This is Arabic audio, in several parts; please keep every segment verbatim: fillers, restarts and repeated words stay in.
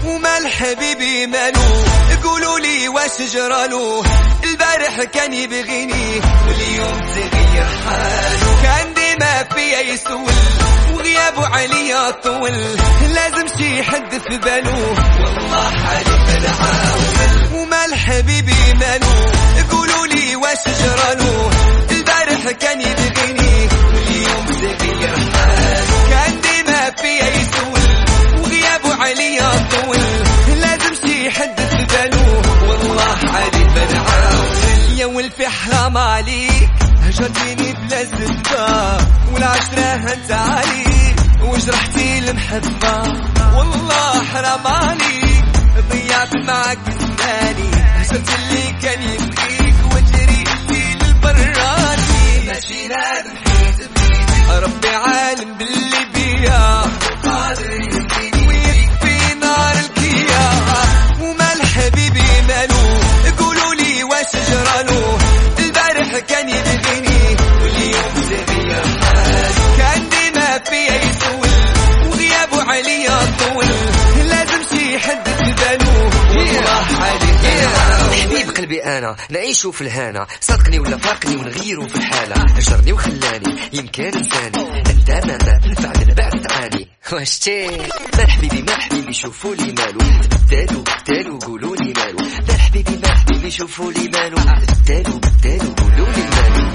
ومال حبيبي مالو قولوا لي واش جرالو البارح كان يبغيني واليوم تغير حاله كان ديما فيا يسول وغيابه عليا طول لازم شي حد في باله والله حالي بنعاول ومال حبيبي مالو قولوا لي واش جرالو البارح كان يبغيني واليوم تغير حاله كان ديما فيا يسول وغيابه عليا طول لازم شي حد في باله والله حالي بنعاول يا ولفي حرام عليك هجرتيني بلا سبب والعشرة هنت عليك وجرحتي المحبة والله حرام عليك ضيعت معك زماني هجرت اللي كان يبغيك وجريتي للبراني ماشي نادم حيت بيدي ربي عالم باللي بيا قادر يهديني ويكفي نار الكيا ومال حبيبي مالو قولوا لي واش جرالو البارح كان يبغيني واليوم تغير حاله كان ديما فيا يسول وغيابه عليا طول لازم شي حد في باله والله حالي حبيب قلبي انا نعيشو في الهنا صدقني ولا فارقني ونغيرو في الحالة هجرني وخلاني يمكن انساني انت ما نفع من بعد تعاني واش تي مال حبيبي مال حبيبي شوفوا لي مالو بدالو بدالو قولوا لي مالو مال حبيبي مال حبيبي شوفوا لي مالو بدالو بدالو قولوا لي مالو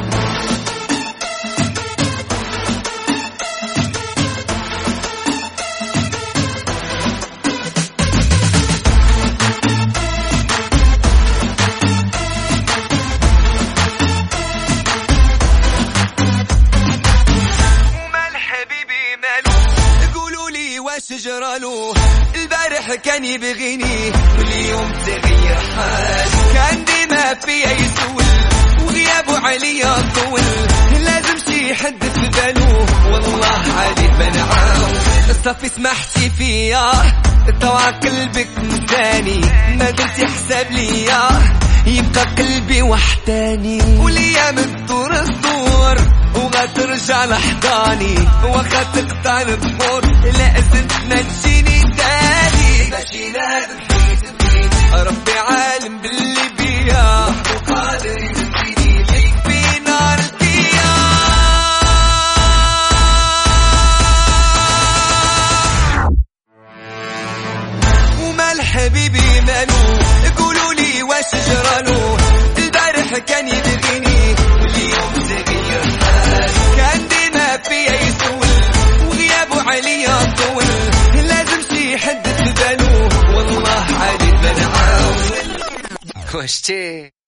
واش جرالو البارح كان يبغيني واليوم تغير حاله كان ديما فيا يسول وغيابه عليا طول لازم شي حد في باله والله حالي بنعاول صافي سمحتي فيا طوع قلبك مداني ما درتي حساب ليا يبقى قلبي وحداني والايام تدور الدور وغترجع لحضاني وخا تقطع البحور لازم ما تجيني تاني ماشي نادم حيت بيدي ربي عالم باللي بيا وقادر يهديني يكفي نار الكيا ومال حبيبي مالو قولوا لي واش جرالو البارح كان يبغيني واليوم تغير حاله كان ديما فيا يسول وغيابه عليا طول لازم شي حد في باله والله حالي بنعاول واش تي